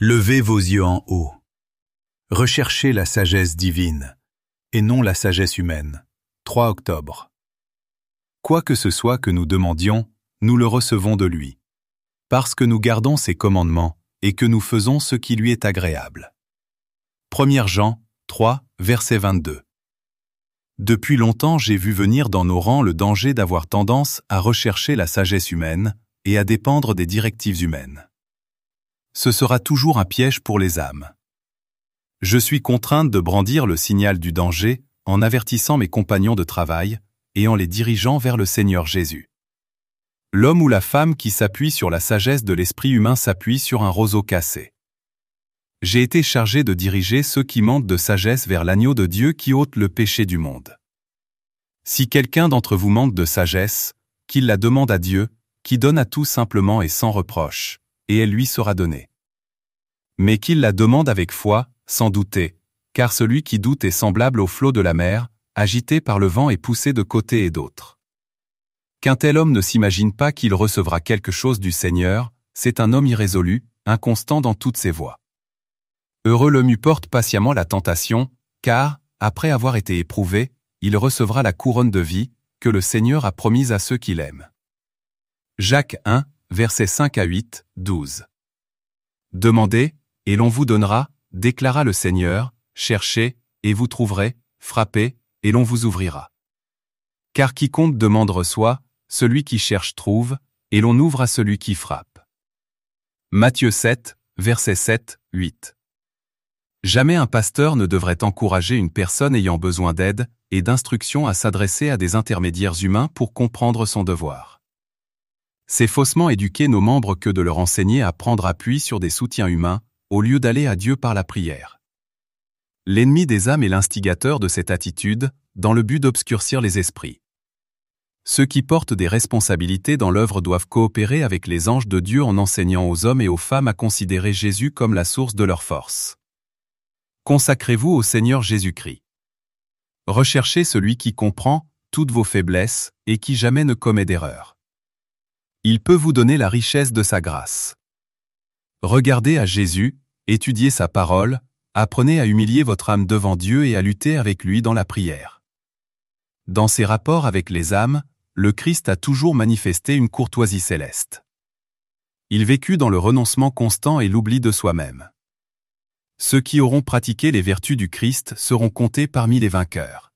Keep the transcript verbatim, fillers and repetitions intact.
Levez vos yeux en haut. Recherchez la sagesse divine, et non la sagesse humaine. trois octobre. Quoi que ce soit que nous demandions, nous le recevons de lui, parce que nous gardons ses commandements et que nous faisons ce qui lui est agréable. premier Jean trois, verset vingt-deux. Depuis longtemps, j'ai vu venir dans nos rangs le danger d'avoir tendance à rechercher la sagesse humaine et à dépendre des directives humaines. Ce sera toujours un piège pour les âmes. Je suis contrainte de brandir le signal du danger en avertissant mes compagnons de travail et en les dirigeant vers le Seigneur Jésus. L'homme ou la femme qui s'appuie sur la sagesse de l'esprit humain s'appuie sur un roseau cassé. J'ai été chargé de diriger ceux qui manquent de sagesse vers l'agneau de Dieu qui ôte le péché du monde. Si quelqu'un d'entre vous manque de sagesse, qu'il la demande à Dieu, qui donne à tous simplement et sans reproche, et elle lui sera donnée. Mais qu'il la demande avec foi, sans douter, car celui qui doute est semblable au flot de la mer, agité par le vent et poussé de côté et d'autre. Qu'un tel homme ne s'imagine pas qu'il recevra quelque chose du Seigneur, c'est un homme irrésolu, inconstant dans toutes ses voies. Heureux l'homme qui porte patiemment la tentation, car, après avoir été éprouvé, il recevra la couronne de vie, que le Seigneur a promise à ceux qui l'aiment. Jacques un, versets cinq à huit, douze. Demandez, et l'on vous donnera, déclara le Seigneur, cherchez, et vous trouverez, frappez, et l'on vous ouvrira. Car quiconque demande reçoit, celui qui cherche trouve, et l'on ouvre à celui qui frappe. Matthieu sept, versets sept, huit. Jamais un pasteur ne devrait encourager une personne ayant besoin d'aide et d'instruction à s'adresser à des intermédiaires humains pour comprendre son devoir. C'est faussement éduquer nos membres que de leur enseigner à prendre appui sur des soutiens humains, au lieu d'aller à Dieu par la prière. L'ennemi des âmes est l'instigateur de cette attitude, dans le but d'obscurcir les esprits. Ceux qui portent des responsabilités dans l'œuvre doivent coopérer avec les anges de Dieu en enseignant aux hommes et aux femmes à considérer Jésus comme la source de leur force. Consacrez-vous au Seigneur Jésus-Christ. Recherchez celui qui comprend toutes vos faiblesses et qui jamais ne commet d'erreur. Il peut vous donner la richesse de sa grâce. Regardez à Jésus, étudiez sa parole, apprenez à humilier votre âme devant Dieu et à lutter avec lui dans la prière. Dans ses rapports avec les âmes, le Christ a toujours manifesté une courtoisie céleste. Il vécut dans le renoncement constant et l'oubli de soi-même. Ceux qui auront pratiqué les vertus du Christ seront comptés parmi les vainqueurs.